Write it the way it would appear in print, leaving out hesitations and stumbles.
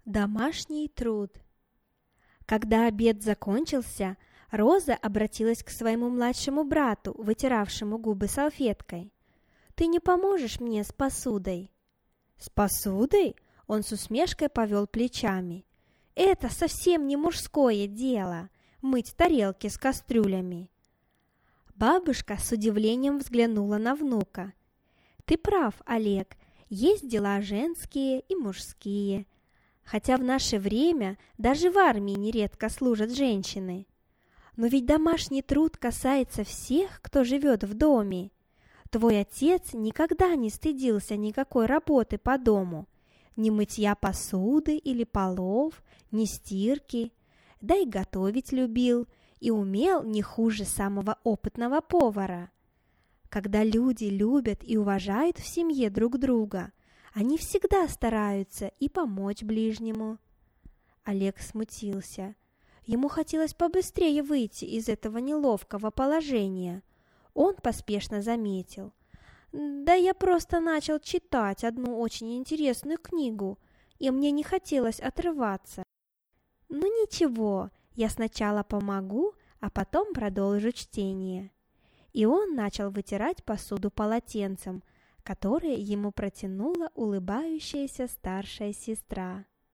Домашний труд. Когда обед закончился, Роза обратилась к своему младшему брату, вытиравшему губы салфеткой. «Ты не поможешь мне с посудой?» «С посудой?» Он с усмешкой повел плечами. «Это совсем не мужское дело – мыть тарелки с кастрюлями». Бабушка с удивлением взглянула на внука. «Ты прав, Олег, есть дела женские и мужские. Хотя в наше время даже в армии нередко служат женщины. Но ведь домашний труд касается всех, кто живет в доме. Твой отец никогда не стыдился никакой работы по дому, ни мытья посуды или полов, ни стирки, да и готовить любил и умел не хуже самого опытного повара. Когда люди любят и уважают в семье друг друга, они всегда стараются и помочь ближнему». Олег смутился. Ему хотелось побыстрее выйти из этого неловкого положения. Он поспешно заметил: «Да я просто начал читать одну очень интересную книгу, и мне не хотелось отрываться». «Ну ничего, я сначала помогу, а потом продолжу чтение». И он начал вытирать посуду полотенцем, которое ему протянула улыбающаяся старшая сестра.